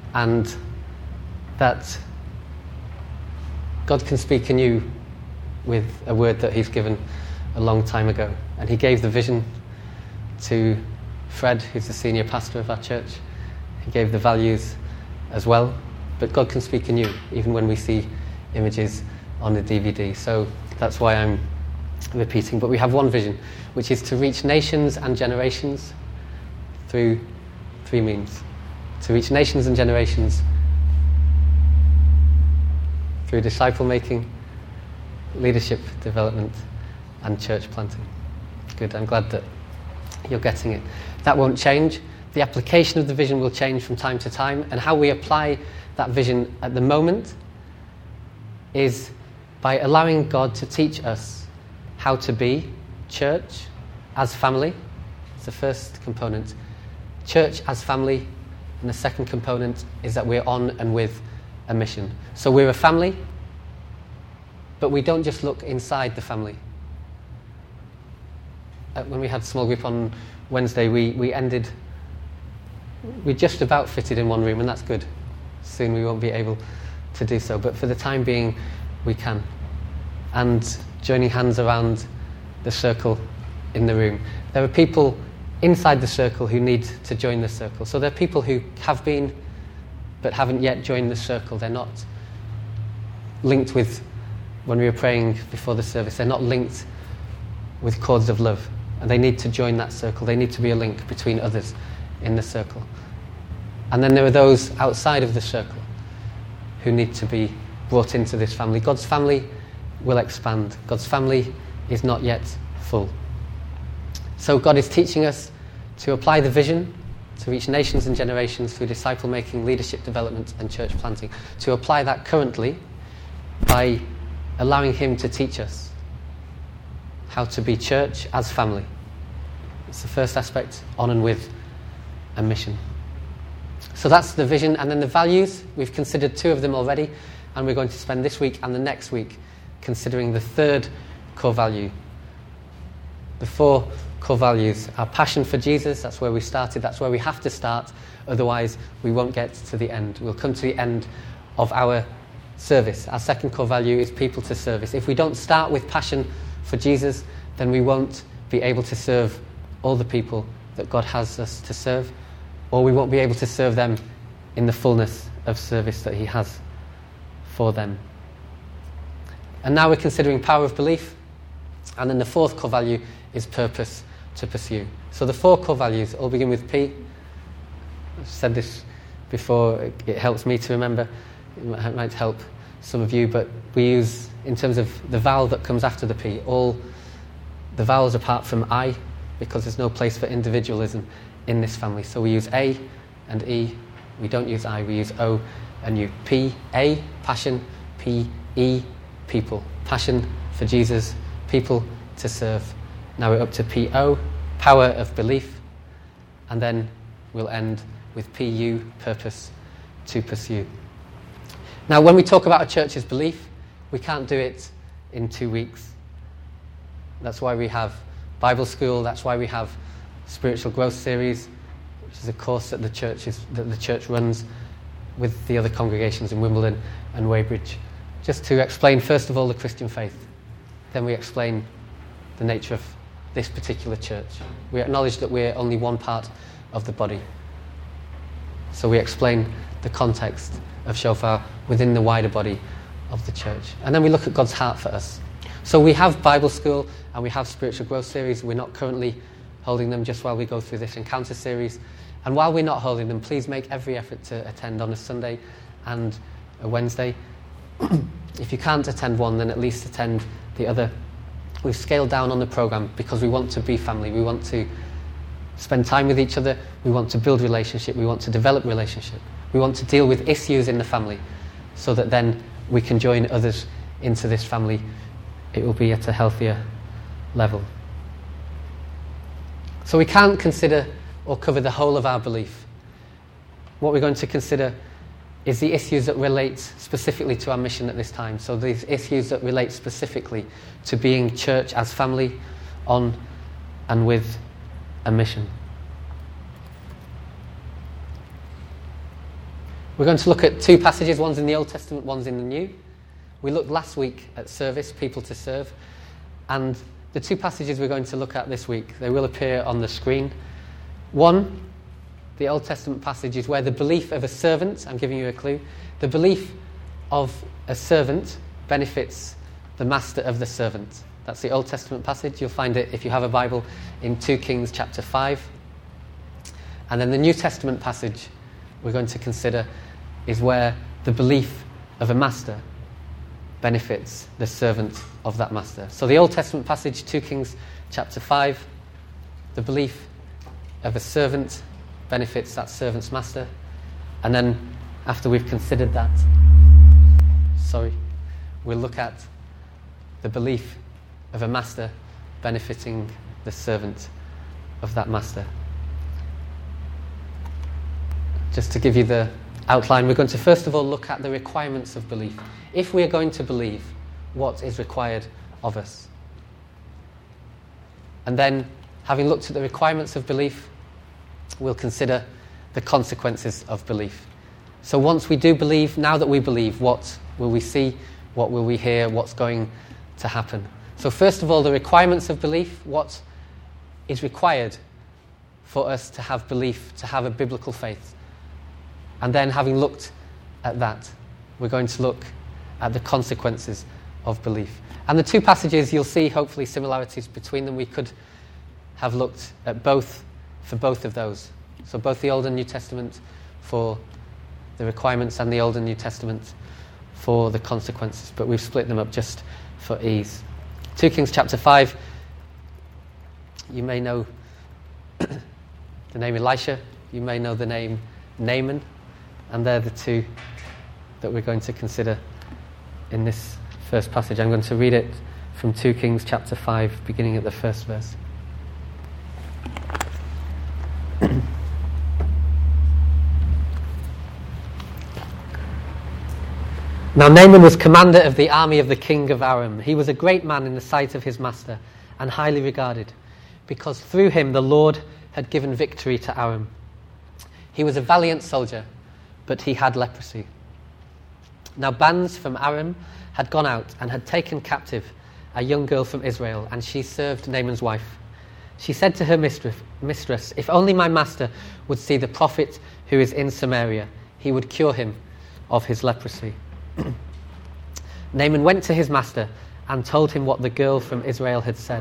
and that God can speak anew with a word that he's given a long time ago. And he gave the vision to Fred, who's the senior pastor of our church. He gave the values as well. But God can speak anew, even when we see images on the DVD. So that's why I'm repeating. But we have one vision, which is to reach nations and generations through three means. To reach nations and generations through disciple making, leadership development, and church planting. Good, I'm glad that you're getting it. That won't change. The application of the vision will change from time to time, and how we apply that vision at the moment is by allowing God to teach us how to be church as family. It's the first component. Church as family. And the second component is that we're on and with a mission. So we're a family, but we don't just look inside the family. When we had small group on Wednesday, we just about fitted in one room, and that's good. Soon we won't be able to do so, but for the time being, we can. And joining hands around the circle in the room. There are people inside the circle who need to join the circle. So there are people who have been but haven't yet joined the circle. They're not linked with, when we were praying before the service, they're not linked with cords of love. And they need to join that circle. They need to be a link between others in the circle. And then there are those outside of the circle who need to be brought into this family. God's family will expand. God's family is not yet full. So God is teaching us to apply the vision to reach nations and generations through disciple making, leadership development, and church planting. To apply that currently by allowing him to teach us how to be church as family. It's the first aspect, on and with a mission. So that's the vision. And then the values, we've considered two of them already, and we're going to spend this week and the next week considering the third core value. The four core values: our passion for Jesus, that's where we started, that's where we have to start, otherwise we won't get to the end. We'll come to the end of our service. Our second core value is people to service. If we don't start with passion for Jesus, then we won't be able to serve all the people that God has us to serve, or we won't be able to serve them in the fullness of service that he has for them. And now we're considering power of belief, and then the fourth core value is purpose to pursue. So the four core values all begin with P. I've said this before, it helps me to remember, it might help some of you, but we use, in terms of the vowel that comes after the P, all the vowels apart from I, because there's no place for individualism in this family. So we use A and E, we don't use I, we use O and U. P, A, passion, P, E, people. Passion for Jesus, people to serve. Now we're up to P-O, power of belief, and then we'll end with P-U, purpose to pursue. Now when we talk about a church's belief, we can't do it in 2 weeks. That's why we have Bible school, that's why we have Spiritual Growth Series, which is a course that the church runs with the other congregations in Wimbledon and Weybridge, just to explain first of all the Christian faith. Then we explain the nature of this particular church. We acknowledge that we're only one part of the body. So we explain the context of Shofar within the wider body of the church. And then we look at God's heart for us. So we have Bible school and we have Spiritual Growth Series. We're not currently holding them, just while we go through this Encounter series. And while we're not holding them, please make every effort to attend on a Sunday and a Wednesday. If you can't attend one, then at least attend the other. We've scaled down on the programme because we want to be family. We want to spend time with each other. We want to build relationship. We want to develop relationship. We want to deal with issues in the family so that then we can join others into this family. It will be at a healthier level. So we can't consider or cover the whole of our belief. What we're going to consider is the issues that relate specifically to our mission at this time. So these issues that relate specifically to being church as family, on and with a mission. We're going to look at two passages, one's in the Old Testament, one's in the New. We looked last week at service, people to serve, and the two passages we're going to look at this week, they will appear on the screen. One, the Old Testament passage, is where the belief of a servant, I'm giving you a clue, the belief of a servant benefits the master of the servant. That's the Old Testament passage. You'll find it, if you have a Bible, in 2 Kings chapter 5. And then the New Testament passage we're going to consider is where the belief of a master benefits the servant of that master. So the Old Testament passage, 2 Kings chapter 5, the belief of a servant benefits that servant's master. And then after we've considered that, we'll look at the belief of a master benefiting the servant of that master. Just to give you the outline, we're going to first of all look at the requirements of belief. If we are going to believe, what is required of us? And then, having looked at the requirements of belief, we'll consider the consequences of belief. So once we do believe, now that we believe, what will we see? What will we hear? What's going to happen? So first of all, the requirements of belief. What is required for us to have belief, to have a biblical faith? And then, having looked at that, we're going to look at the consequences of belief. And the two passages, you'll see hopefully similarities between them. We could have looked at both for both of those. So both the Old and New Testament for the requirements and the Old and New Testament for the consequences. But we've split them up just for ease. 2 Kings chapter 5, you may know the name Elisha, you may know the name Naaman, and they're the two that we're going to consider in this first passage. I'm going to read it from 2 Kings chapter 5, beginning at the first verse. Now Naaman was commander of the army of the king of Aram. He was a great man in the sight of his master and highly regarded, because through him the Lord had given victory to Aram. He was a valiant soldier, but he had leprosy. Now bands from Aram had gone out and had taken captive a young girl from Israel, and she served Naaman's wife. She said to her mistress, "If only my master would see the prophet who is in Samaria, he would cure him of his leprosy." Naaman went to his master and told him what the girl from Israel had said.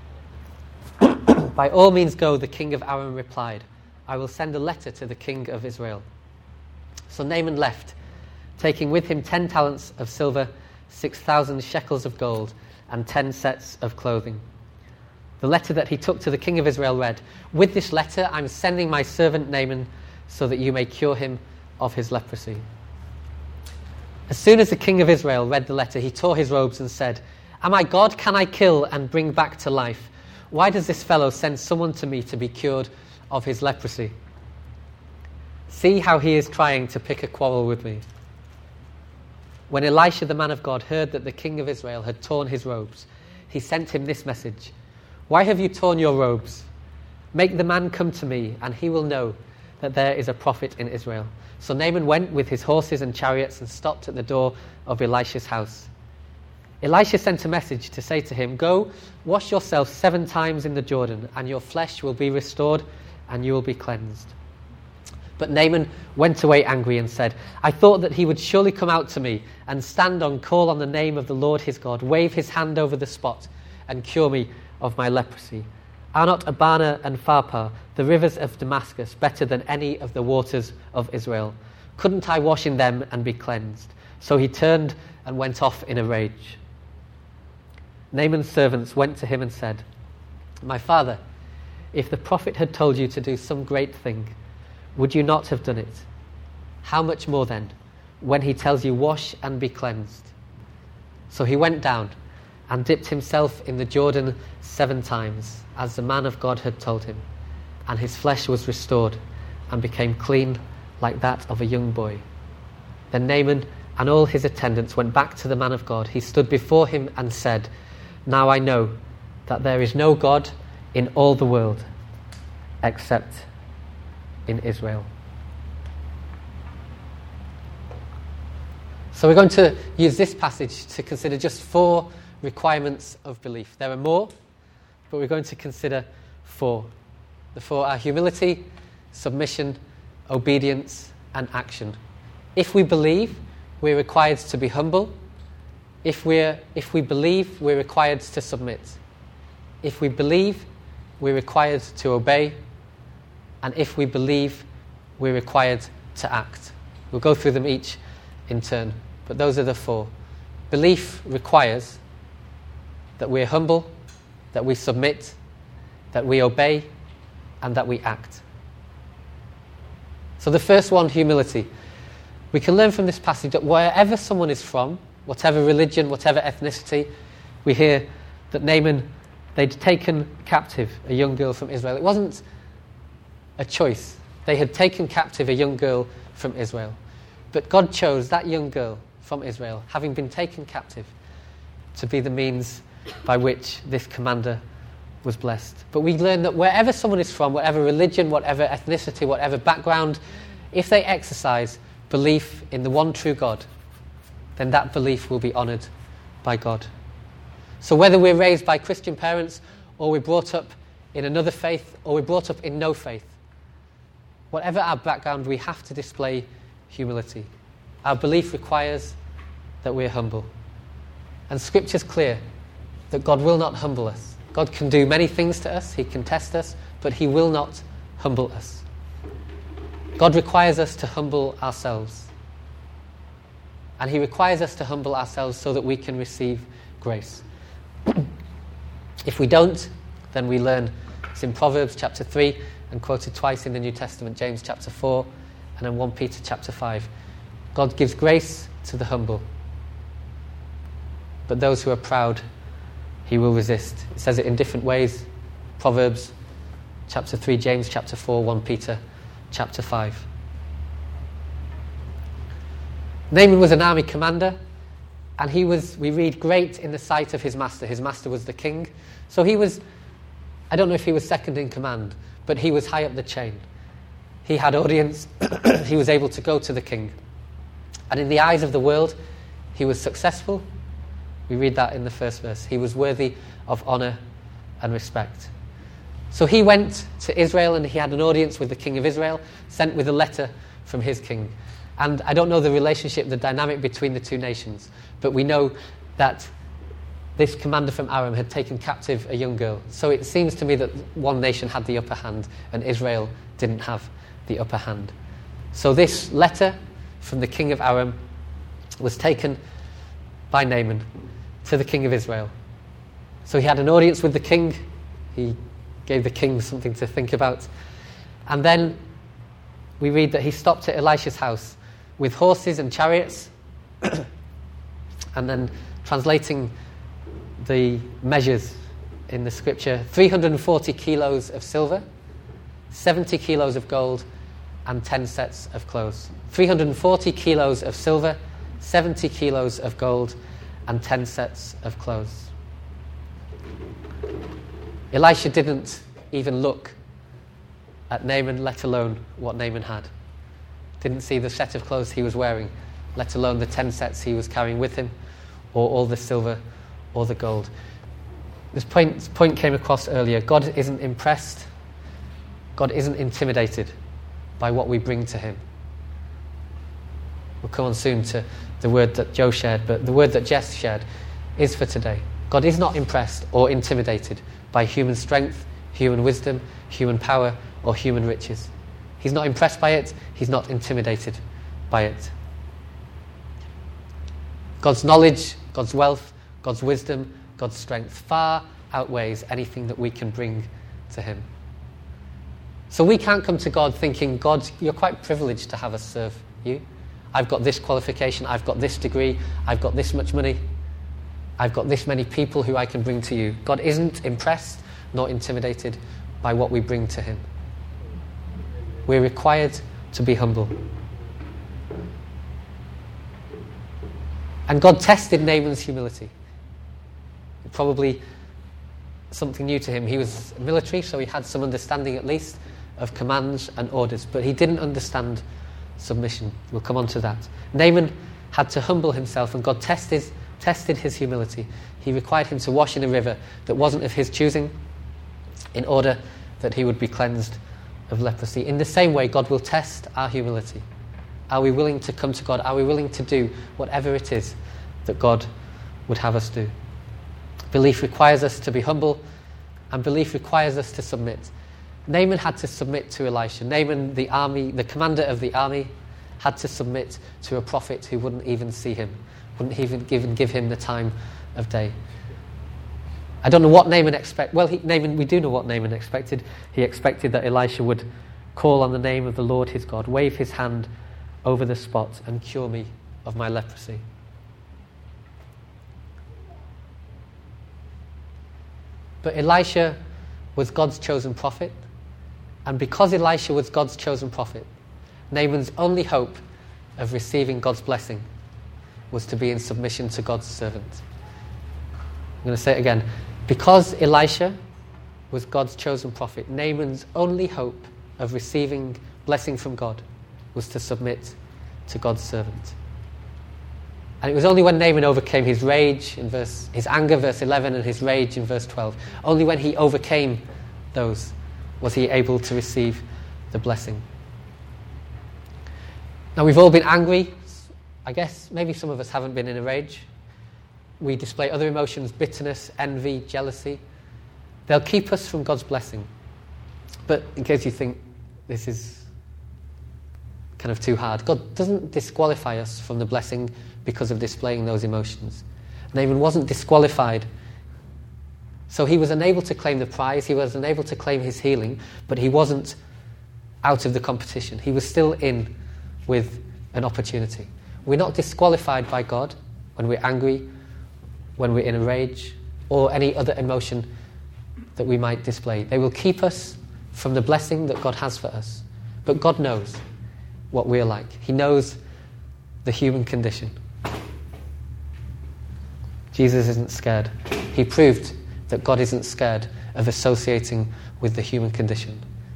"By all means go," the king of Aram replied. "I will send a letter to the king of Israel." So Naaman left, taking with him 10 talents of silver, 6,000 shekels of gold, and 10 sets of clothing. The letter that he took to the king of Israel read, "With this letter I'm sending my servant Naaman so that you may cure him of his leprosy." As soon as the king of Israel read the letter, he tore his robes and said, "Am I God? Can I kill and bring back to life? Why does this fellow send someone to me to be cured of his leprosy? See how he is trying to pick a quarrel with me." When Elisha the man of God heard that the king of Israel had torn his robes, he sent him this message, "Why have you torn your robes? Make the man come to me, and he will know that there is a prophet in Israel." So Naaman went with his horses and chariots and stopped at the door of Elisha's house. Elisha sent a message to say to him, "Go, wash yourself 7 times in the Jordan, and your flesh will be restored, and you will be cleansed." But Naaman went away angry and said, "I thought that he would surely come out to me and stand on, call on the name of the Lord his God, wave his hand over the spot, and cure me of my leprosy. Are not Abana and Pharpar, the rivers of Damascus, better than any of the waters of Israel? Couldn't I wash in them and be cleansed?" So he turned and went off in a rage. Naaman's servants went to him and said, "My father, if the prophet had told you to do some great thing, would you not have done it? How much more then, when he tells you, 'Wash and be cleansed'?" So he went down and dipped himself in the Jordan 7 times, as the man of God had told him, and his flesh was restored and became clean like that of a young boy. Then Naaman and all his attendants went back to the man of God. He stood before him and said, "Now I know that there is no God in all the world except in Israel." So we're going to use this passage to consider just 4 requirements of belief. There are more, but we're going to consider 4. The 4 are humility, submission, obedience, and action. If we believe, we're required to be humble. If we believe, we're required to submit. If we believe, we're required to obey. And if we believe, we're required to act. We'll go through them each in turn, but those are the 4. Belief requires that we're humble, that we submit, that we obey, and that we act. So the first one, humility. We can learn from this passage that wherever someone is from, whatever religion, whatever ethnicity, we hear that Naaman, they'd taken captive a young girl from Israel. It wasn't a choice. They had taken captive a young girl from Israel. But God chose that young girl from Israel, having been taken captive, to be the means by which this commander was blessed. But we learn that wherever someone is from, whatever religion, whatever ethnicity, whatever background, if they exercise belief in the one true God, then that belief will be honoured by God. So whether we're raised by Christian parents, or we're brought up in another faith, or we're brought up in no faith, whatever our background, we have to display humility. Our belief requires that we're humble. And Scripture's clear that God will not humble us. God can do many things to us, he can test us, but he will not humble us. God requires us to humble ourselves. And he requires us to humble ourselves so that we can receive grace. If we don't, then we learn. It's in Proverbs chapter 3 and quoted twice in the New Testament, James chapter 4 and then 1 Peter chapter 5. God gives grace to the humble, but those who are proud he will resist. It says it in different ways. Proverbs chapter 3, James chapter 4, 1 Peter chapter 5. Naaman was an army commander, and he was, we read, great in the sight of his master. His master was the king. So he was, I don't know if he was second in command, but he was high up the chain. He had audience. He was able to go to the king. And in the eyes of the world, he was successful. We read that in the first verse. He was worthy of honour and respect. So he went to Israel and he had an audience with the king of Israel, sent with a letter from his king. And I don't know the relationship, the dynamic between the two nations, but we know that this commander from Aram had taken captive a young girl. So it seems to me that one nation had the upper hand and Israel didn't have the upper hand. So this letter from the king of Aram was taken by Naaman to the king of Israel. So he had an audience with the king. He gave the king something to think about. And then we read that he stopped at Elisha's house with horses and chariots. And then translating the measures in the scripture, 340 kilos of silver, 70 kilos of gold, and 10 sets of clothes. 340 kilos of silver, 70 kilos of gold, and 10 sets of clothes. Elisha didn't even look at Naaman, let alone what Naaman had. Didn't see the set of clothes he was wearing, let alone the 10 sets he was carrying with him, or all the silver or the gold. This point came across earlier. God isn't impressed. God isn't intimidated by what we bring to him. We'll come on soon to the word that Joe shared, but the word that Jess shared is for today. God is not impressed or intimidated by human strength, human wisdom, human power, or human riches. He's not impressed by it. He's not intimidated by it. God's knowledge, God's wealth, God's wisdom, God's strength far outweighs anything that we can bring to him. So we can't come to God thinking, God, you're quite privileged to have us serve you. I've got this qualification, I've got this degree, I've got this much money, I've got this many people who I can bring to you. God isn't impressed nor intimidated by what we bring to him. We're required to be humble. And God tested Naaman's humility. Probably something new to him. He was military, so he had some understanding at least of commands and orders, but he didn't understand submission. We'll come on to that. Naaman had to humble himself, and God tested his humility. He required him to wash in a river that wasn't of his choosing in order that he would be cleansed of leprosy. In the same way, God will test our humility. Are we willing to come to God? Are we willing to do whatever it is that God would have us do? Belief requires us to be humble, and belief requires us to submit. Naaman had to submit to Elisha. Naaman, the commander of the army, had to submit to a prophet who wouldn't even see him, wouldn't even give him the time of day. I don't know what Naaman expected. Well, we do know what Naaman expected. He expected that Elisha would call on the name of the Lord his God, wave his hand over the spot, and cure me of my leprosy. But Elisha was God's chosen prophet, and because Elisha was God's chosen prophet, Naaman's only hope of receiving God's blessing was to be in submission to God's servant. I'm going to say it again. Because Elisha was God's chosen prophet, Naaman's only hope of receiving blessing from God was to submit to God's servant. And it was only when Naaman overcame his rage in his anger, verse 11, and his rage in verse 12, only when he overcame those was he able to receive the blessing. Now, we've all been angry. I guess maybe some of us haven't been in a rage. We display other emotions, bitterness, envy, jealousy. They'll keep us from God's blessing. But in case you think this is kind of too hard, God doesn't disqualify us from the blessing because of displaying those emotions. Naaman wasn't disqualified. So he was unable to claim the prize, he was unable to claim his healing, but he wasn't out of the competition. He was still in with an opportunity. We're not disqualified by God when we're angry, when we're in a rage, or any other emotion that we might display. They will keep us from the blessing that God has for us. But God knows what we're like. He knows the human condition. Jesus isn't scared. He proved that God isn't scared of associating with the human condition.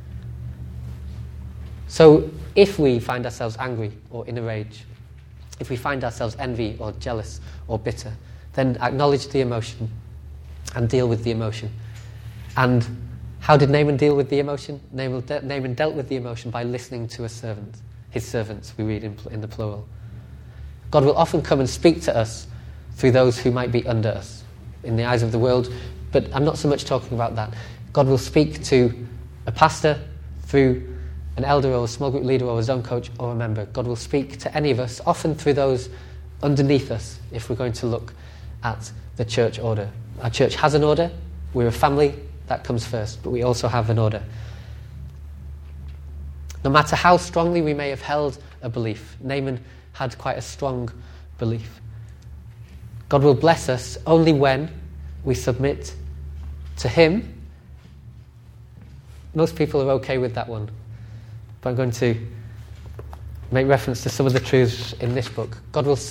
So if we find ourselves angry or in a rage, if we find ourselves envy or jealous or bitter, then acknowledge the emotion and deal with the emotion. And how did Naaman deal with the emotion? Naaman dealt with the emotion by listening to his servants, we read in the plural. God will often come and speak to us through those who might be under us in the eyes of the world, but I'm not so much talking about that. God will speak to a pastor through an elder or a small group leader or a zone coach or a member. God will speak to any of us, often through those underneath us, if we're going to look at the church order. Our church has an order. We're a family. That comes first, but we also have an order. No matter how strongly we may have held a belief, Naaman had quite a strong belief. God will bless us only when we submit to him. Most people are okay with that one, but I'm going to make reference to some of the truths in this book. God will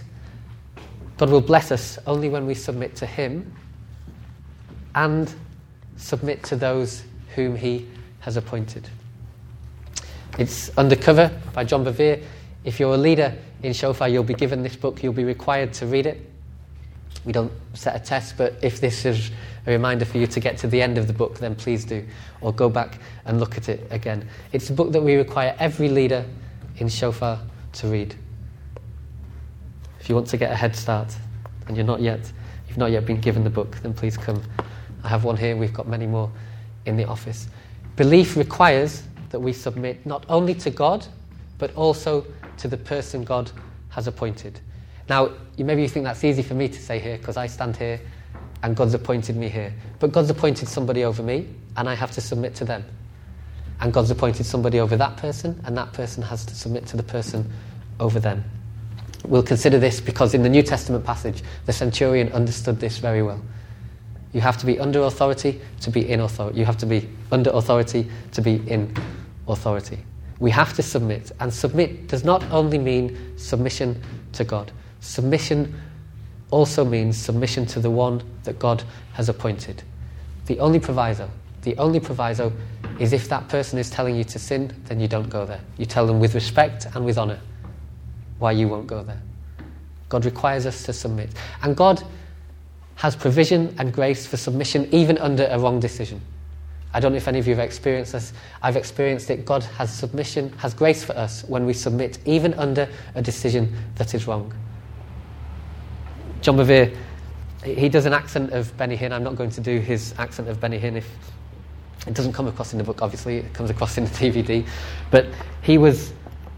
bless us only when we submit to him and submit to those whom he has appointed. It's Undercover by John Bevere. If you're a leader in Shofar, you'll be given this book. You'll be required to read it. We don't set a test, but if this is a reminder for you to get to the end of the book, then please do, or go back and look at it again. It's a book that we require every leader in Shofar to read. If you want to get a head start and you've not yet been given the book, then please come. I have one here. We've got many more in the office. Belief requires that we submit not only to God, but also to the person God has appointed. Now, maybe you think that's easy for me to say here, because I stand here and God's appointed me here. But God's appointed somebody over me, and I have to submit to them. And God's appointed somebody over that person, and that person has to submit to the person over them. We'll consider this because in the New Testament passage, the centurion understood this very well. You have to be under authority to be in authority. You have to be under authority to be in authority. We have to submit, and submit does not only mean submission to God. Submission also means submission to the one that God has appointed. The only proviso is if that person is telling you to sin, then you don't go there. You tell them with respect and with honour why you won't go there. God requires us to submit. And God has provision and grace for submission even under a wrong decision. I don't know if any of you have experienced this. I've experienced it. God has grace for us when we submit even under a decision that is wrong. John Bevere, he does an accent of Benny Hinn. I'm not going to do his accent of Benny Hinn. If it doesn't come across in the book, obviously, it comes across in the DVD. But he was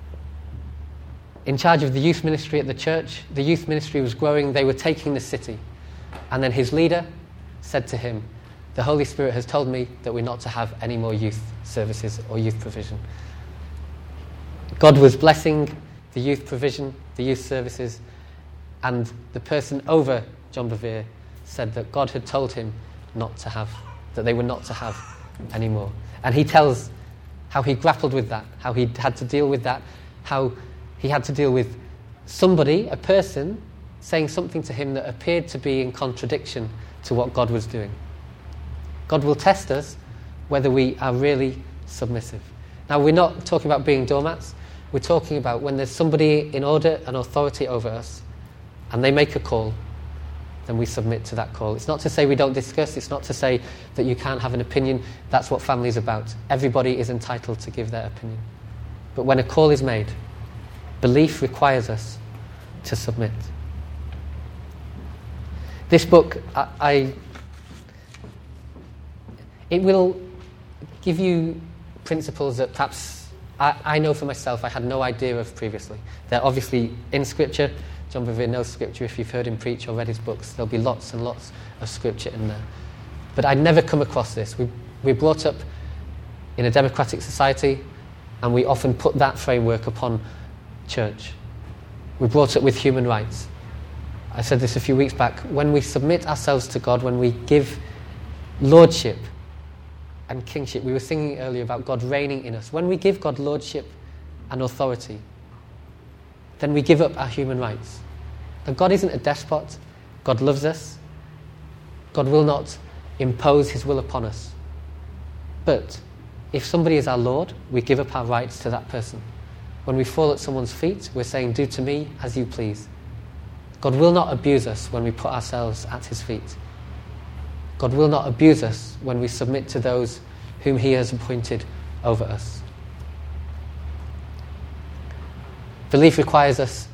in charge of the youth ministry at the church. The youth ministry was growing. They were taking the city. And then his leader said to him, "The Holy Spirit has told me that we're not to have any more youth services or youth provision." God was blessing the youth provision, the youth services, and the person over John Bevere said that God had told him not to have, that they were not to have anymore. And he tells how he grappled with that, how he had to deal with that, how he had to deal with somebody, a person, saying something to him that appeared to be in contradiction to what God was doing. God will test us whether we are really submissive. Now, we're not talking about being doormats. We're talking about when there's somebody in order and authority over us and they make a call, then we submit to that call. It's not to say we don't discuss. It's not to say that you can't have an opinion. That's what family is about. Everybody is entitled to give their opinion. But when a call is made, belief requires us to submit. This book, it will give you principles that perhaps I know for myself I had no idea of previously. They're obviously in Scripture. John Bevere knows Scripture. If you've heard him preach or read his books, there'll be lots and lots of Scripture in there. But I'd never come across this. We're brought up in a democratic society, and we often put that framework upon church. We're brought up with human rights. I said this a few weeks back. When we submit ourselves to God, when we give lordship and kingship, we were singing earlier about God reigning in us. When we give God lordship and authority, then we give up our human rights. Now, God isn't a despot. God loves us. God will not impose his will upon us. But if somebody is our Lord, we give up our rights to that person. When we fall at someone's feet, we're saying, "Do to me as you please." God will not abuse us when we put ourselves at his feet. God will not abuse us when we submit to those whom he has appointed over us. Belief requires us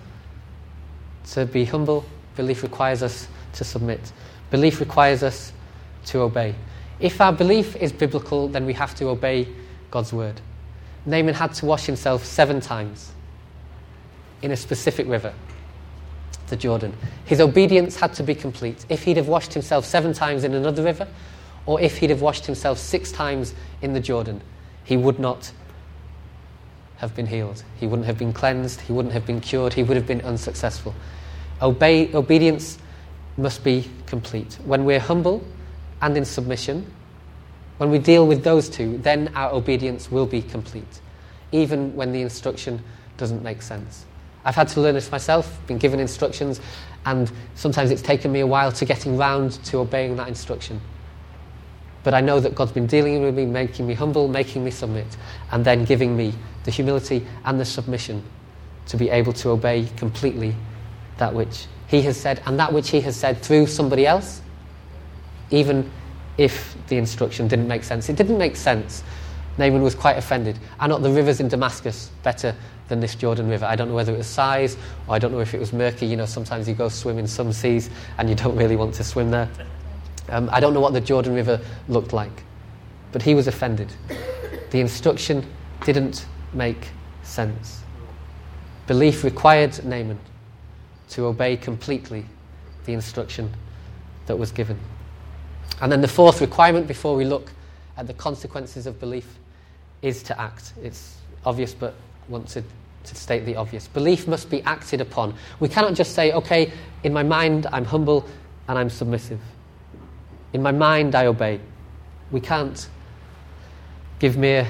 to be humble. Belief requires us to submit. Belief requires us to obey. If our belief is biblical, then we have to obey God's word. Naaman had to wash himself 7 times in a specific river, the Jordan. His obedience had to be complete. If he'd have washed himself 7 times in another river, or if he'd have washed himself 6 times in the Jordan, he would not have been healed. He wouldn't have been cleansed. He wouldn't have been cured. He would have been unsuccessful. Obedience must be complete. When we're humble and in submission, when we deal with those two, then our obedience will be complete, even when the instruction doesn't make sense. I've had to learn this myself, been given instructions, and sometimes it's taken me a while to getting round to obeying that instruction. But I know that God's been dealing with me, making me humble, making me submit, and then giving me the humility and the submission to be able to obey completely that which he has said, and that which he has said through somebody else, even if the instruction didn't make sense. It didn't make sense. Naaman was quite offended. Are not the rivers in Damascus better than this Jordan River? I don't know whether it was size, or I don't know if it was murky. You know, sometimes you go swim in some seas and you don't really want to swim there. I don't know what the Jordan River looked like, but he was offended. The instruction didn't make sense. Belief required Naaman to obey completely the instruction that was given. And then the fourth requirement before we look at the consequences of belief is to act. It's obvious, but I want to state the obvious. Belief must be acted upon. We cannot just say, okay, in my mind I'm humble and I'm submissive. In my mind I obey. We can't give mere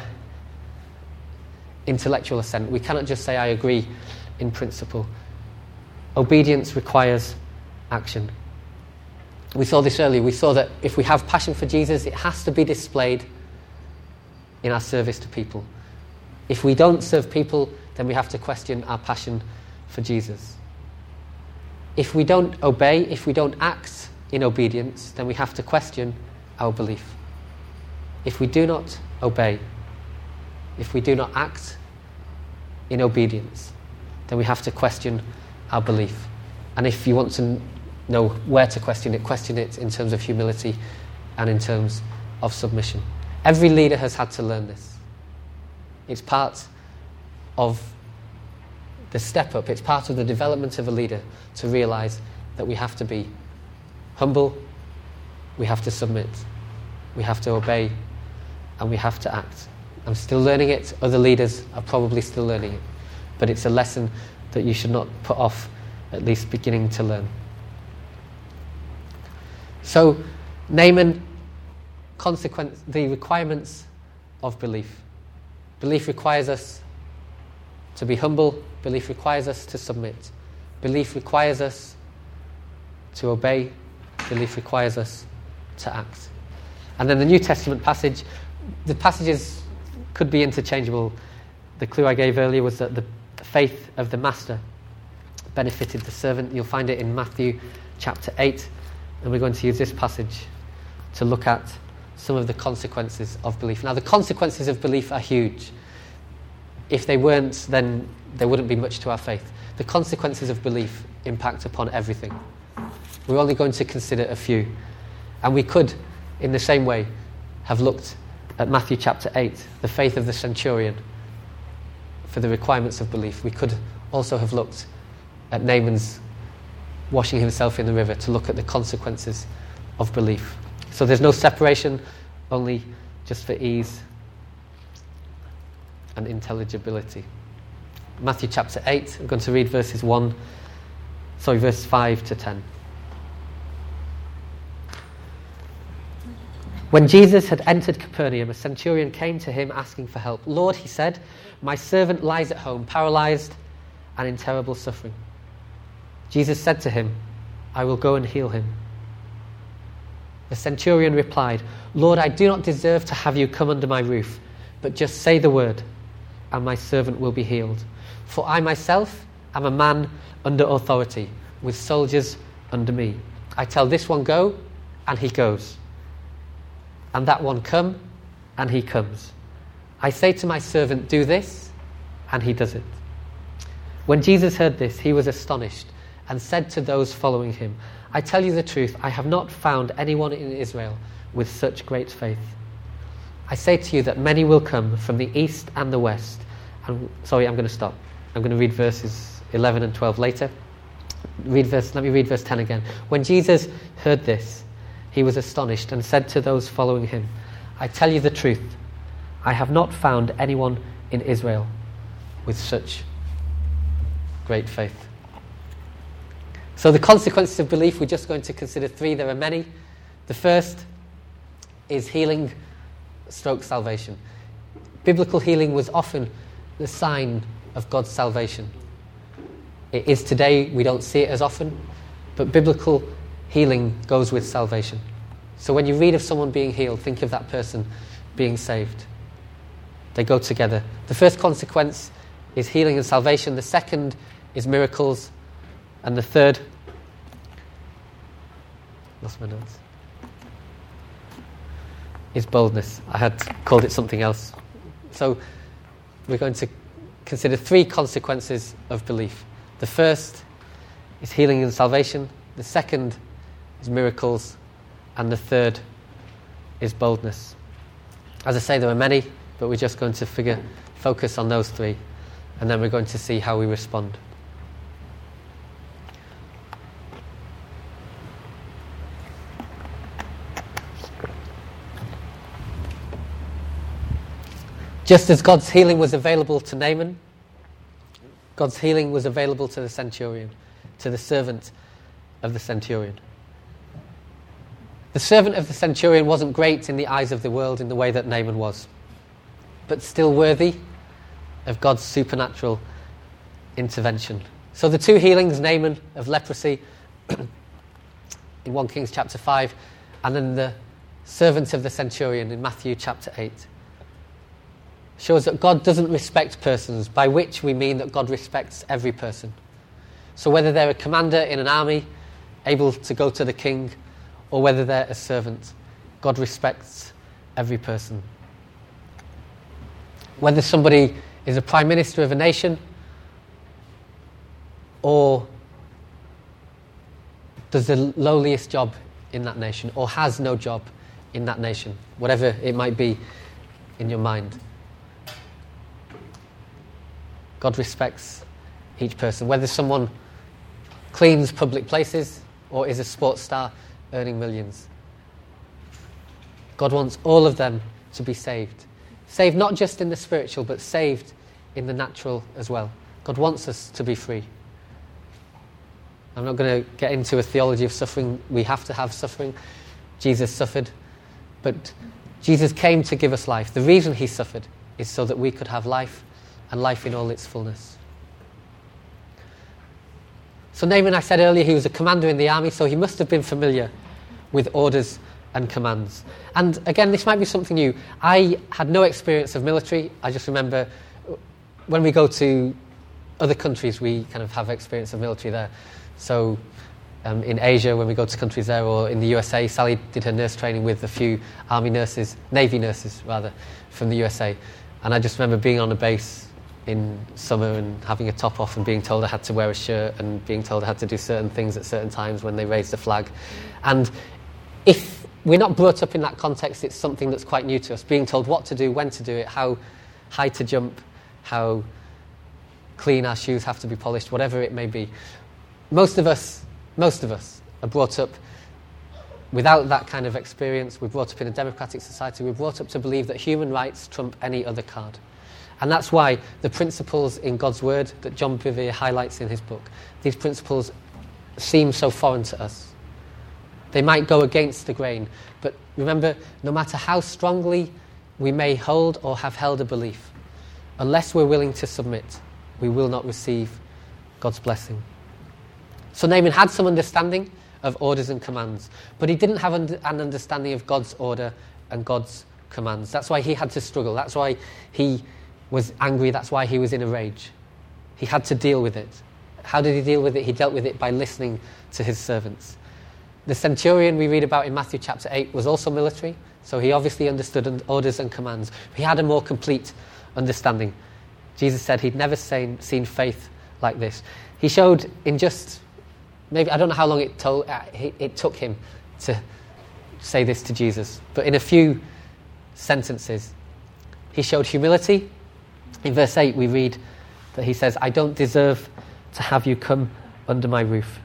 intellectual assent. We cannot just say I agree in principle. Obedience requires action. We saw this earlier. We saw that if we have passion for Jesus, it has to be displayed in our service to people. If we don't serve people, then we have to question our passion for Jesus. If we don't obey, if we don't act in obedience, then we have to question our belief. If we do not obey, if we do not act in obedience, then we have to question our belief. And if you want to know where to question it in terms of humility and in terms of submission. Every leader has had to learn this. It's part of the step up, it's part of the development of a leader to realise that we have to be humble, we have to submit, we have to obey, and we have to act. I'm still learning it, other leaders are probably still learning it, but it's a lesson that you should not put off at least beginning to learn. So, Naaman, the requirements of belief. Belief requires us to be humble. Belief requires us to submit. Belief requires us to obey. Belief requires us to act. And then the New Testament passage, the passages could be interchangeable. The clue I gave earlier was that the faith of the master benefited the servant. You'll find it in Matthew chapter 8. And we're going to use this passage to look at some of the consequences of belief. Now, the consequences of belief are huge. If they weren't, then there wouldn't be much to our faith. The consequences of belief impact upon everything. We're only going to consider a few. And we could, in the same way, have looked at Matthew chapter 8, the faith of the centurion, for the requirements of belief. We could also have looked at Naaman's washing himself in the river to look at the consequences of belief. So there's no separation, only just for ease and intelligibility. Matthew chapter 8, I'm going to read verse 5 to 10. When Jesus had entered Capernaum, a centurion came to him asking for help. "Lord," he said, "my servant lies at home, paralyzed and in terrible suffering." Jesus said to him, "I will go and heal him." The centurion replied, "Lord, I do not deserve to have you come under my roof, but just say the word, and my servant will be healed. For I myself am a man under authority, with soldiers under me. I tell this one, go, and he goes. And that one, come, and he comes. I say to my servant, do this, and he does it." When Jesus heard this, he was astonished, and said to those following him, "I tell you the truth, I have not found anyone in Israel with such great faith. I say to you that many will come from the east and the west." I'm going to stop. I'm going to read verses 11 and 12 later. Let me read verse 10 again. When Jesus heard this, he was astonished, and said to those following him, "I tell you the truth, I have not found anyone in Israel with such great faith." So the consequences of belief, we're just going to consider three. There are many. The first is healing / salvation. Biblical healing was often the sign of God's salvation. It is today, we don't see it as often, but biblical healing goes with salvation. So when you read of someone being healed, think of that person being saved. They go together. The first consequence is healing and salvation. The second is miracles. And the third, lost my notes, is boldness. I had called it something else. So we're going to consider three consequences of belief. The first is healing and salvation. The second is miracles. And the third is boldness. As I say, there are many, but we're just going to focus on those three. And then we're going to see how we respond. Just as God's healing was available to Naaman, God's healing was available to the centurion, to the servant of the centurion. The servant of the centurion wasn't great in the eyes of the world in the way that Naaman was, but still worthy of God's supernatural intervention. So the two healings, Naaman of leprosy in 1 Kings chapter 5, and then the servant of the centurion in Matthew chapter 8, shows that God doesn't respect persons, by which we mean that God respects every person. So whether they're a commander in an army, able to go to the king, or whether they're a servant, God respects every person. Whether somebody is a prime minister of a nation, or does the lowliest job in that nation, or has no job in that nation, whatever it might be in your mind, God respects each person. Whether someone cleans public places or is a sports star earning millions, God wants all of them to be saved. Saved not just in the spiritual, but saved in the natural as well. God wants us to be free. I'm not going to get into a theology of suffering. We have to have suffering. Jesus suffered. But Jesus came to give us life. The reason he suffered is so that we could have life, and life in all its fullness. So Naaman, I said earlier, he was a commander in the army, so he must have been familiar with orders and commands. And again, this might be something new. I had no experience of military. I just remember when we go to other countries, we kind of have experience of military there. So in Asia, when we go to countries there, or in the USA, Sally did her nurse training with a few army nurses, Navy nurses rather, from the USA. And I just remember being on a base in summer and having a top off and being told I had to wear a shirt and being told I had to do certain things at certain times when they raised the flag. And if we're not brought up in that context, it's something that's quite new to us, being told what to do, when to do it, how high to jump, how clean our shoes have to be polished, whatever it may be. Most of us are brought up without that kind of experience. We're brought up in a democratic society. We're brought up to believe that human rights trump any other card. And that's why the principles in God's Word that John Bevere highlights in his book, these principles seem so foreign to us. They might go against the grain, but remember, no matter how strongly we may hold or have held a belief, unless we're willing to submit, we will not receive God's blessing. So Naaman had some understanding of orders and commands, but he didn't have an understanding of God's order and God's commands. That's why he had to struggle. That's why he was angry. That's why he was in a rage. He had to deal with it. How did he deal with it? He dealt with it by listening to his servants. The centurion we read about in Matthew chapter 8 was also military, so he obviously understood orders and commands. He had a more complete understanding. Jesus said he'd never seen faith like this. He showed in just, maybe, I don't know how long it took him to say this to Jesus, but in a few sentences, he showed humility. In verse 8 we read that he says, I don't deserve to have you come under my roof.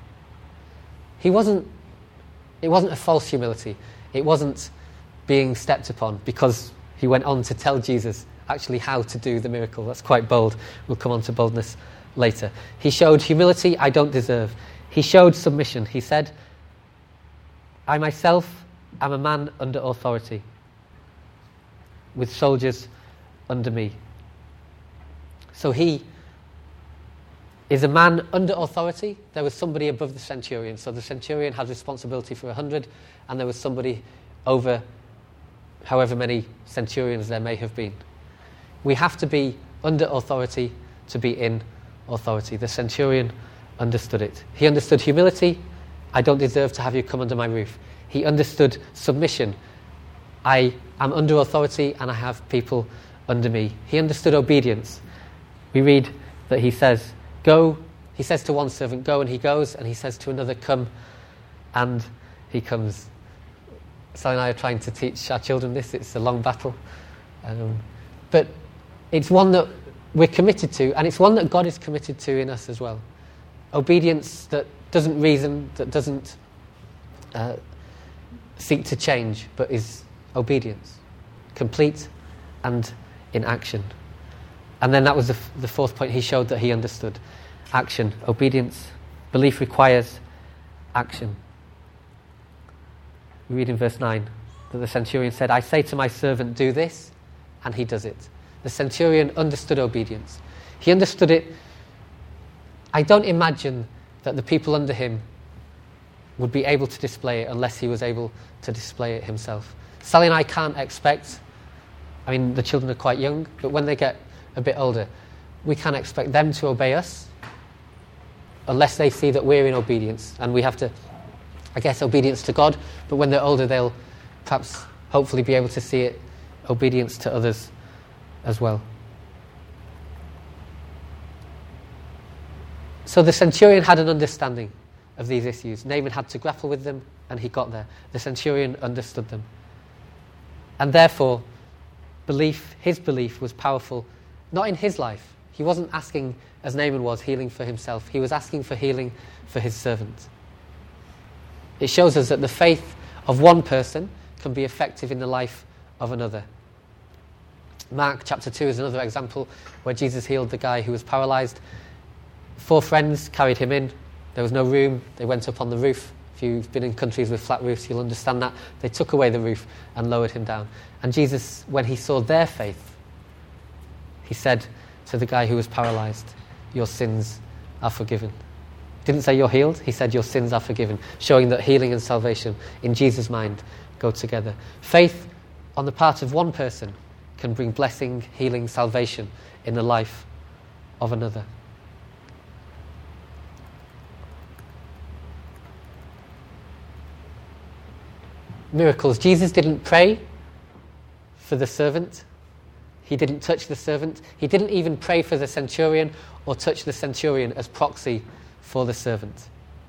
It wasn't a false humility. It wasn't being stepped upon, because he went on to tell Jesus actually how to do the miracle. That's quite bold. We'll come on to boldness later. He showed humility I don't deserve. He showed submission. He said, I myself am a man under authority, with soldiers under me. So he is a man under authority. There was somebody above the centurion. So the centurion had responsibility for 100, and there was somebody over however many centurions there may have been. We have to be under authority to be in authority. The centurion understood it. He understood humility. I don't deserve to have you come under my roof. He understood submission. I am under authority and I have people under me. He understood obedience. We read that he says, go. He says to one servant, go, and he goes, and he says to another, come, and he comes. Sally and I are trying to teach our children this. It's a long battle. But it's one that we're committed to, and it's one that God is committed to in us as well. Obedience that doesn't reason, that doesn't seek to change, but is obedience, complete and in action. And then that was the fourth point. He showed that he understood action, obedience. Belief requires action. We read in verse 9 that the centurion said, I say to my servant, do this, and he does it. The centurion understood obedience. He understood it. I don't imagine that the people under him would be able to display it unless he was able to display it himself. Sally and I can't expect, the children are quite young, but when they get a bit older, we can't expect them to obey us. unless they see that we're in obedience. And we have to, I guess, obedience to God, but when they're older, they'll perhaps, hopefully, be able to see it, obedience to others as well. So the centurion had an understanding of these issues. Naaman had to grapple with them, and he got there. The centurion understood them. And therefore, his belief was powerful, not in his life. He wasn't asking, as Naaman was, healing for himself. He was asking for healing for his servant. It shows us that the faith of one person can be effective in the life of another. Mark chapter 2 is another example where Jesus healed the guy who was paralyzed. 4 friends carried him in. There was no room. They went up on the roof. If you've been in countries with flat roofs, you'll understand that. They took away the roof and lowered him down. And Jesus, when he saw their faith, he said to the guy who was paralyzed, "Your sins are forgiven." Didn't say you're healed. He said your sins are forgiven, showing that healing and salvation in Jesus' mind go together. Faith on the part of one person can bring blessing, healing, salvation in the life of another. Miracles. Jesus didn't pray for the servant. He didn't touch the servant. He didn't even pray for the centurion or touch the centurion as proxy for the servant.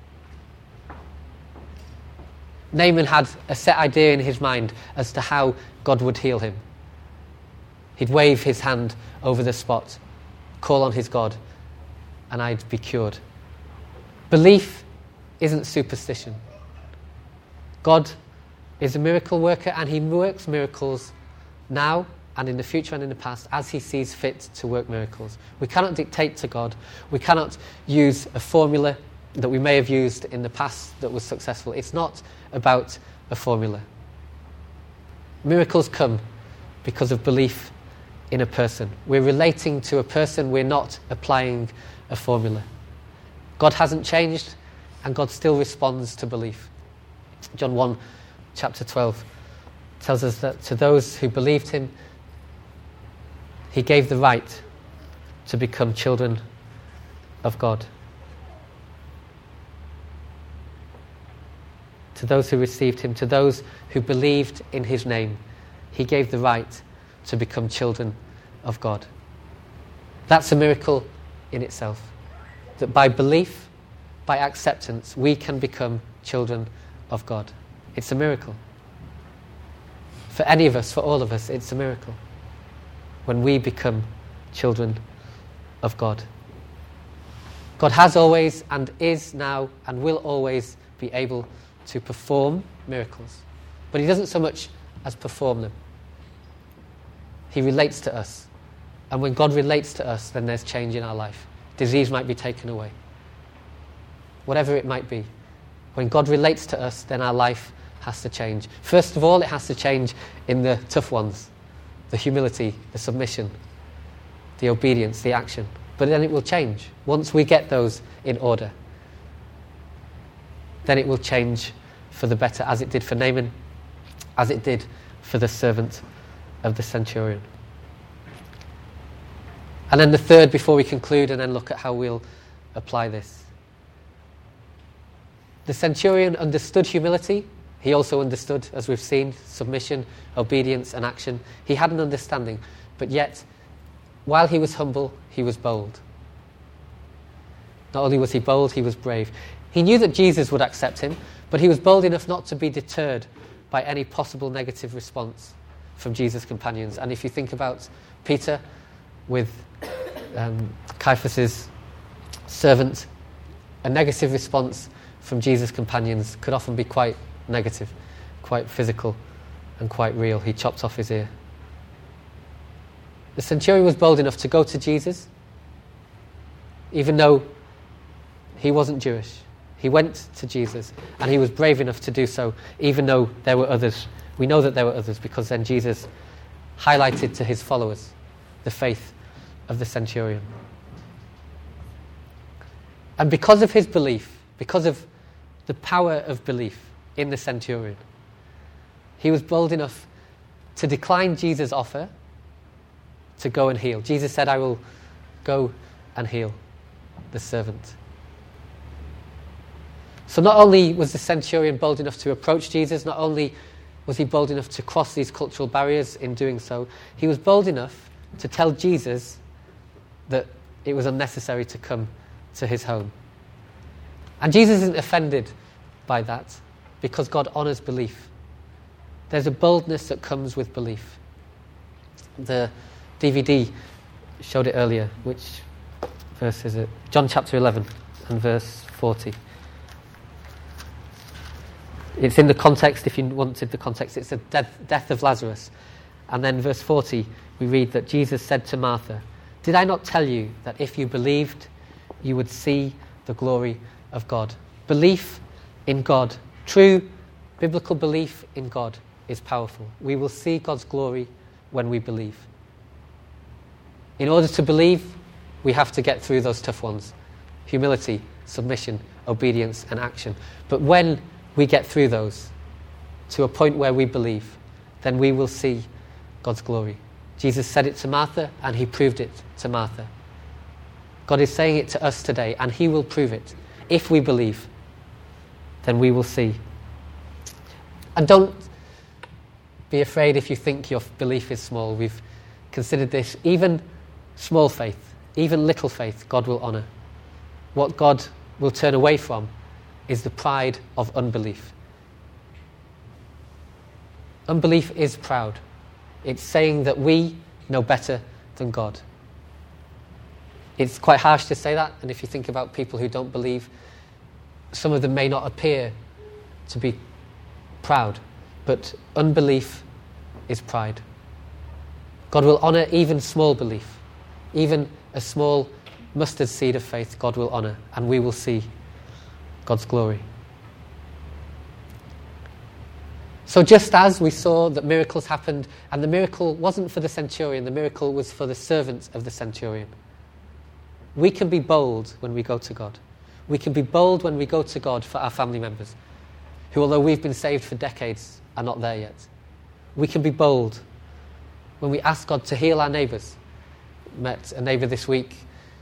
Naaman had a set idea in his mind as to how God would heal him. He'd wave his hand over the spot, call on his God, and I'd be cured. Belief isn't superstition. God is a miracle worker, and he works miracles now and in the future and in the past as he sees fit to work miracles. We cannot dictate to God. We cannot use a formula that we may have used in the past that was successful. It's not about a formula. Miracles come because of belief in a person. We're relating to a person. We're not applying a formula. God hasn't changed, and God still responds to belief. John 1, chapter 12, tells us that to those who believed him, he gave the right to become children of God. To those who received him, to those who believed in his name, he gave the right to become children of God. That's a miracle in itself. That by belief, by acceptance, we can become children of God. It's a miracle. For any of us, for all of us, it's a miracle when we become children of God. God has always and is now and will always be able to perform miracles. But he doesn't so much as perform them. He relates to us. And when God relates to us, then there's change in our life. Disease might be taken away. Whatever it might be. When God relates to us, then our life has to change. First of all, it has to change in the tough ones. The humility, the submission, the obedience, the action. But then it will change. Once we get those in order, then it will change for the better, as it did for Naaman, as it did for the servant of the centurion. And then the third, before we conclude and then look at how we'll apply this. The centurion understood humility. He also understood, as we've seen, submission, obedience and action. He had an understanding, but yet, while he was humble, he was bold. Not only was he bold, he was brave. He knew that Jesus would accept him, but he was bold enough not to be deterred by any possible negative response from Jesus' companions. And if you think about Peter with Caiaphas' servant, a negative response from Jesus' companions could often be quite negative, quite physical and quite real. He chopped off his ear. The centurion was bold enough to go to Jesus, even though he wasn't Jewish. He went to Jesus, and he was brave enough to do so, even though there were others. We know that there were others because then Jesus highlighted to his followers the faith of the centurion. And because of his belief, because of the power of belief in the centurion, he was bold enough to decline Jesus' offer to go and heal. Jesus said, "I will go and heal the servant." So not only was the centurion bold enough to approach Jesus, not only was he bold enough to cross these cultural barriers in doing so, he was bold enough to tell Jesus that it was unnecessary to come to his home. And Jesus isn't offended by that because God honours belief. There's a boldness that comes with belief. The DVD showed it earlier. Which verse is it? John chapter 11 and verse 40. It's in the context, if you wanted the context, it's the death of Lazarus. And then verse 40, we read that Jesus said to Martha, "Did I not tell you that if you believed, you would see the glory of God?" Belief in God, true biblical belief in God, is powerful. We will see God's glory when we believe. In order to believe, we have to get through those tough ones. Humility, submission, obedience, and action. But when we get through those to a point where we believe, then we will see God's glory. Jesus said it to Martha, and he proved it to Martha. God is saying it to us today, and he will prove it. If we believe, then we will see. And don't be afraid if you think your belief is small. We've considered this. Even small faith, even little faith, God will honour. What God will turn away from is the pride of unbelief. Unbelief is proud. It's saying that we know better than God. It's quite harsh to say that, and if you think about people who don't believe, some of them may not appear to be proud, but unbelief is pride. God will honour even small belief. Even a small mustard seed of faith, God will honour, and we will see God's glory. So just as we saw that miracles happened, and the miracle wasn't for the centurion, the miracle was for the servant of the centurion. We can be bold when we go to God. We can be bold when we go to God for our family members, who, although we've been saved for decades, are not there yet. We can be bold when we ask God to heal our neighbours. Met a neighbour this week.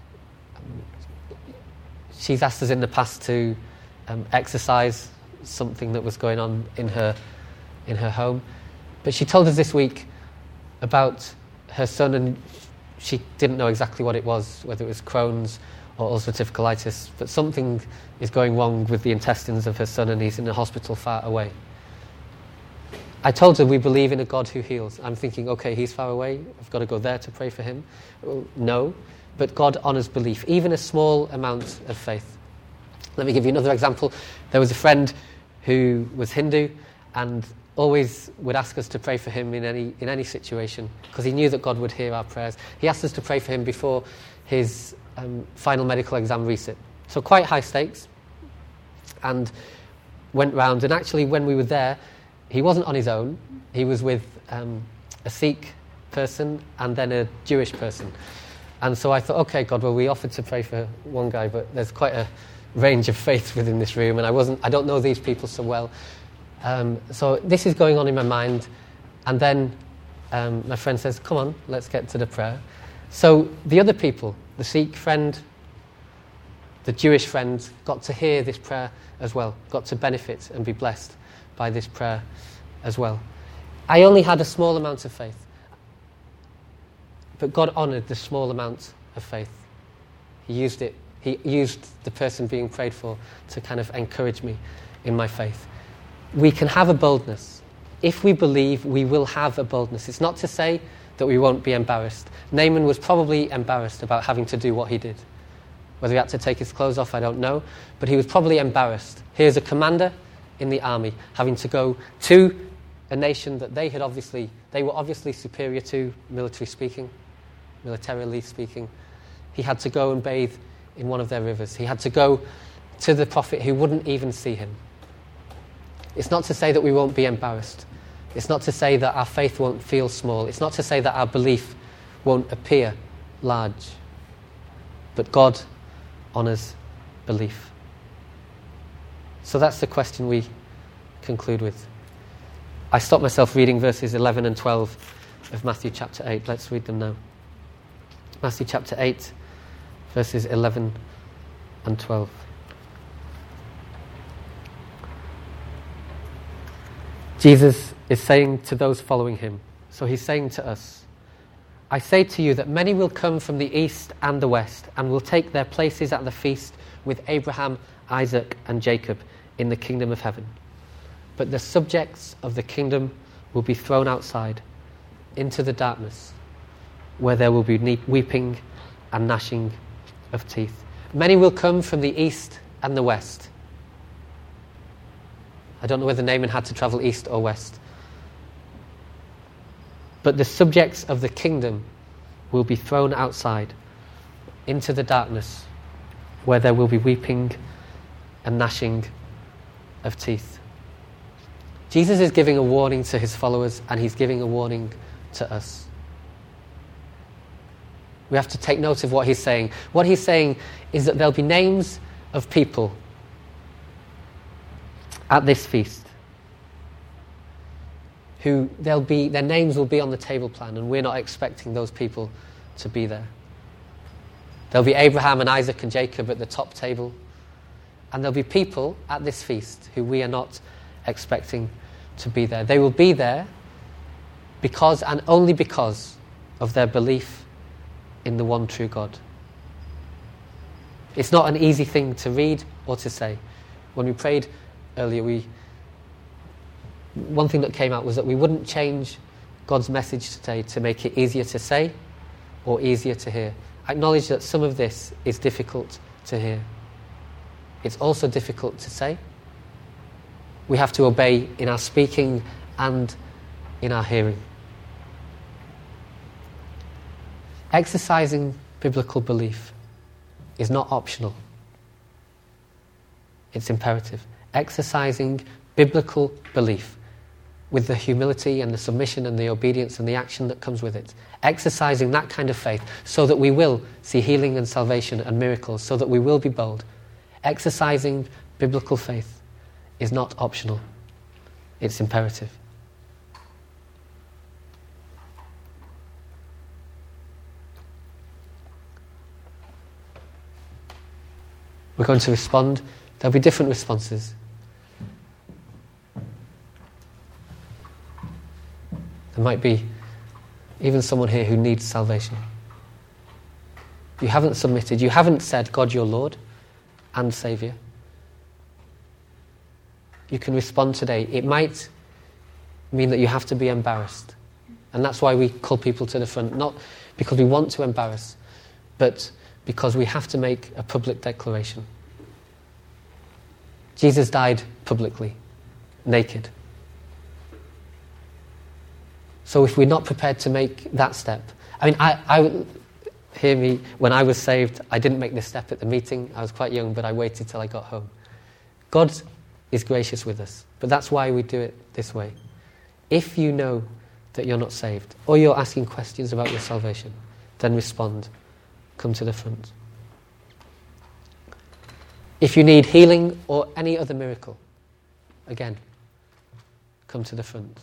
She's asked us in the past to exercise something that was going on in her home. But she told us this week about her son, and she didn't know exactly what it was, whether it was Crohn's or ulcerative colitis, but something is going wrong with the intestines of her son, and he's in a hospital far away. I told her we believe in a God who heals. I'm thinking, okay, he's far away, I've got to go there to pray for him. No, but God honours belief, even a small amount of faith. Let me give you another example. There was a friend who was Hindu and always would ask us to pray for him in any situation, because he knew that God would hear our prayers. He asked us to pray for him before his final medical exam resit. So quite high stakes. And went round, and actually when we were there, he wasn't on his own. He was with a Sikh person and then a Jewish person. And so I thought, okay, God, well, we offered to pray for one guy, but there's quite a range of faith within this room, and I don't know these people so well. So this is going on in my mind, and then my friend says, come on, let's get to the prayer. So the other people, the Sikh friend, the Jewish friend, got to hear this prayer as well, got to benefit and be blessed by this prayer as well. I only had a small amount of faith, but God honoured the small amount of faith. He used it. He used the person being prayed for to kind of encourage me in my faith. We can have a boldness. If we believe, we will have a boldness. It's not to say that we won't be embarrassed. Naaman was probably embarrassed about having to do what he did. Whether he had to take his clothes off, I don't know, but he was probably embarrassed. Here's a commander in the army having to go to a nation that they were obviously superior to, militarily speaking. He had to go and bathe in one of their rivers. He had to go to the prophet who wouldn't even see him. It's not to say that we won't be embarrassed. It's not to say that our faith won't feel small. It's not to say that our belief won't appear large. But God honours belief. So that's the question we conclude with. I stopped myself reading verses 11 and 12 of Matthew chapter 8. Let's read them now. Matthew chapter 8, verses 11 and 12. Jesus is saying to those following him, so he's saying to us, I say to you that many will come from the east and the west and will take their places at the feast with Abraham, Isaac, and Jacob in the kingdom of heaven. But the subjects of the kingdom will be thrown outside into the darkness, where there will be weeping and gnashing of teeth. Many will come from the east and the west. I don't know whether Naaman had to travel east or west. But the subjects of the kingdom will be thrown outside into the darkness, where there will be weeping and gnashing of teeth. Jesus is giving a warning to his followers, and he's giving a warning to us. We have to take note of what he's saying. What he's saying is that there'll be names of people at this feast who their names will be on the table plan, and we're not expecting those people to be there. There'll be Abraham and Isaac and Jacob at the top table, and there'll be people at this feast who we are not expecting to be there. They will be there because and only because of their belief in the one true God. It's not an easy thing to read or to say. When we prayed earlier, one thing that came out was that we wouldn't change God's message today to make it easier to say or easier to hear. I acknowledge that some of this is difficult to hear. It's also difficult to say. We have to obey in our speaking and in our hearing. Exercising biblical belief is not optional. It's imperative. Exercising biblical belief with the humility and the submission and the obedience and the action that comes with it. Exercising that kind of faith so that we will see healing and salvation and miracles, so that we will be bold. Exercising biblical faith is not optional. It's imperative. We're going to respond. There'll be different responses. There might be even someone here who needs salvation. You haven't submitted. You haven't said, God, your Lord and Saviour. You can respond today. It might mean that you have to be embarrassed. And that's why we call people to the front. Not because we want to embarrass, but because we have to make a public declaration. Jesus died publicly, naked. So if we're not prepared to make that step, I mean, I hear me, when I was saved, I didn't make this step at the meeting. I was quite young, but I waited till I got home. God is gracious with us, but that's why we do it this way. If you know that you're not saved, or you're asking questions about your salvation, then respond. Come to the front. If you need healing or any other miracle, again, come to the front.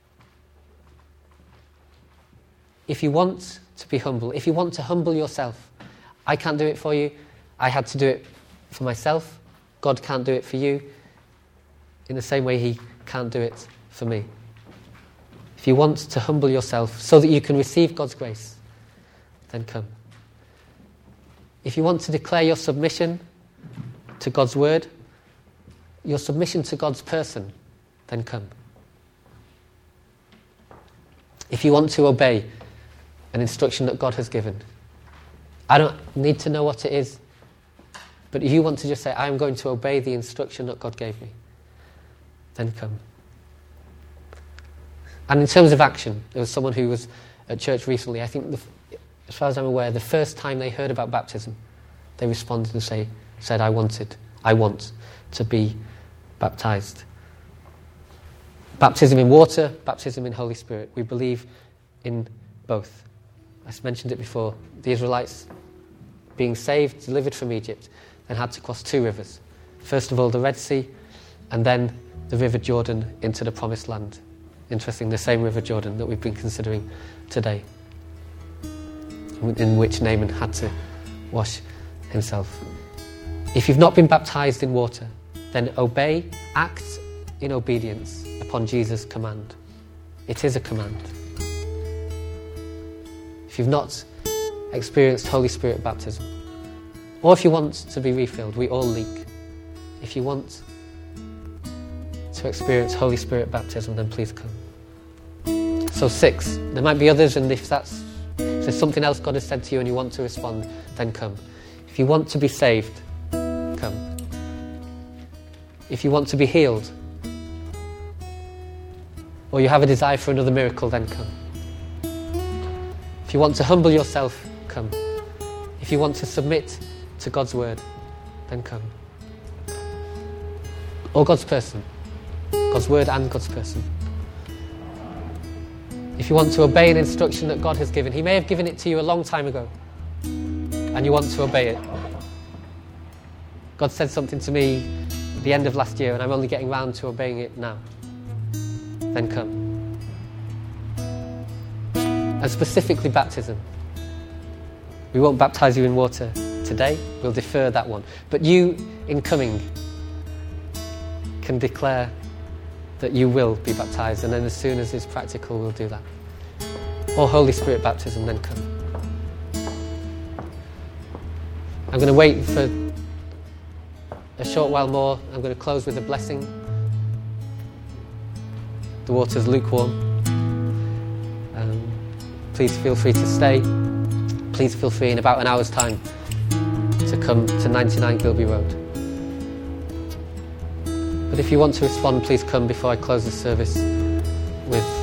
If you want to be humble, if you want to humble yourself, I can't do it for you. I had to do it for myself. God can't do it for you in the same way he can't do it for me. If you want to humble yourself so that you can receive God's grace, then come. If you want to declare your submission to God's word, your submission to God's person, then come. If you want to obey an instruction that God has given, I don't need to know what it is, but if you want to just say, I'm going to obey the instruction that God gave me, then come. And in terms of action, there was someone who was at church recently, I think, as far as I'm aware, the first time they heard about baptism, they responded and said, I want to be baptized. Baptism in water, baptism in Holy Spirit. We believe in both. I mentioned it before. The Israelites being saved, delivered from Egypt, then had to cross two rivers. First of all, the Red Sea, and then the River Jordan into the Promised Land. Interesting, the same River Jordan that we've been considering today, in which Naaman had to wash himself. If you've not been baptized in water, then obey, act in obedience, a upon Jesus' command. It is a command. If you've not experienced Holy Spirit baptism, or if you want to be refilled, we all leak. If you want to experience Holy Spirit baptism, then please come. So 6, there might be others, and if there's something else God has said to you and you want to respond, then come. If you want to be saved, come. If you want to be healed, or you have a desire for another miracle, then come. If you want to humble yourself, come. If you want to submit to God's word, then come. Or God's person. God's word and God's person. If you want to obey an instruction that God has given, He may have given it to you a long time ago, and you want to obey it. God said something to me at the end of last year, and I'm only getting round to obeying it now. Then come. And specifically baptism. We won't baptize you in water today, we'll defer that one. But you, in coming, can declare that you will be baptized, and then as soon as it's practical, we'll do that. Or Holy Spirit baptism, then come. I'm going to wait for a short while more. I'm going to close with a blessing. The water's lukewarm. Please feel free to stay. Please feel free in about an hour's time to come to 99 Gilby Road. But if you want to respond, please come before I close the service with